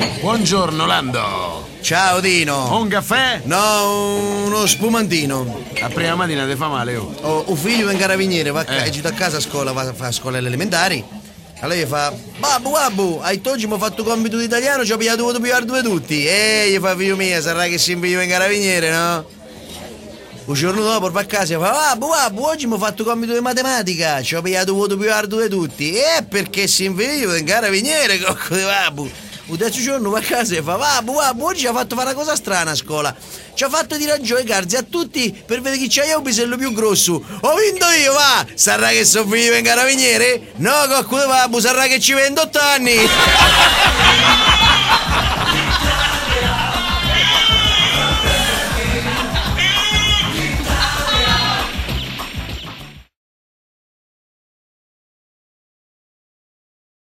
Buongiorno Lando. Ciao Dino. Un caffè? No, uno spumantino. A prima mattina ti fa male, oh. Un figlio in carabiniere, è girato a casa a scuola, va a fare scuola elementari. Allora gli fa: babbo, oggi mi ho fatto compito di italiano, ci ho pigliato dovuto pigliare due tutti. E gli fa: figlio mio, sarà che si inviò in carabiniere, no? Un giorno dopo va a casa e fa: babbo, oggi mi ho fatto compito di matematica, ci ho pigliato dovuto pigliare due tutti. E perché si inviò in carabiniere, cocco di babbo. Il terzo giorno va a casa e fa: babbo, oggi ci ha fatto fare una cosa strana a scuola. Ci ha fatto tirare giù i carzi a tutti per vedere chi c'ha io il pisello più grosso. Ho vinto io, va! Sarà che sono figlio in carabiniere? No, cocco di babbo, sarà che ci vendo 8 anni!